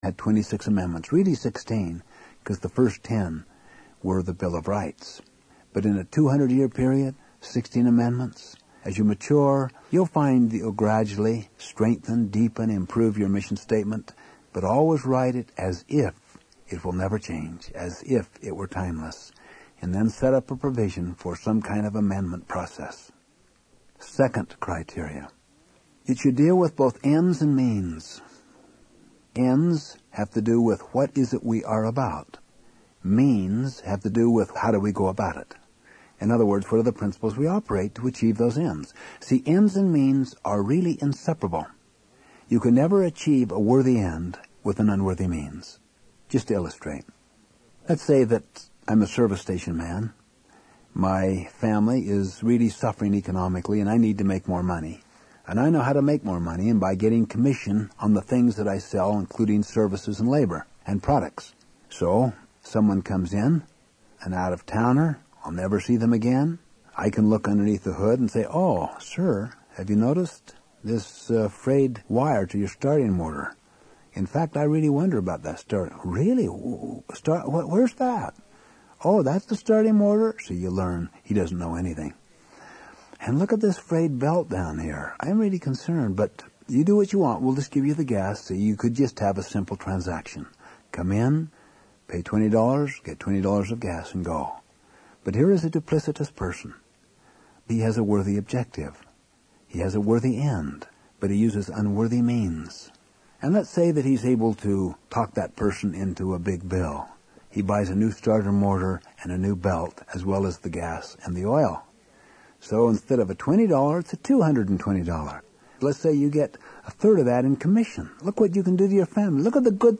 had 26 amendments, really 16, because the first 10 were the Bill of Rights. But in a 200-year period, 16 amendments. As you mature, you'll find that you'll gradually strengthen, deepen, improve your mission statement, but always write it as if it will never change, as if it were timeless, and then set up a provision for some kind of amendment process. Second criteria. It should deal with both ends and means. Ends have to do with what is it we are about. Means have to do with how do we go about it. In other words, what are the principles we operate to achieve those ends? See, ends and means are really inseparable. You can never achieve a worthy end with an unworthy means. Just to illustrate, let's say that I'm a service station man. My family is really suffering economically, and I need to make more money. And I know how to make more money, and by getting commission on the things that I sell, including services and labor and products. So, someone comes in, an out-of-towner, I'll never see them again. I can look underneath the hood and say, "Oh, sir, have you noticed this frayed wire to your starting motor? In fact, I really wonder about that start." "Really? Where's that?" "Oh, that's the starting motor?" So you learn he doesn't know anything. "And look at this frayed belt down here. I'm really concerned, but you do what you want. We'll just give you the gas, so you could just have a simple transaction. Come in, pay $20, get $20 of gas, and go." But here is a duplicitous person. He has a worthy objective. He has a worthy end, but he uses unworthy means. And let's say that he's able to talk that person into a big bill. He buys a new starter motor and a new belt, as well as the gas and the oil. So instead of a $20, it's a $220. Let's say you get a third of that in commission. Look what you can do to your family. Look at the good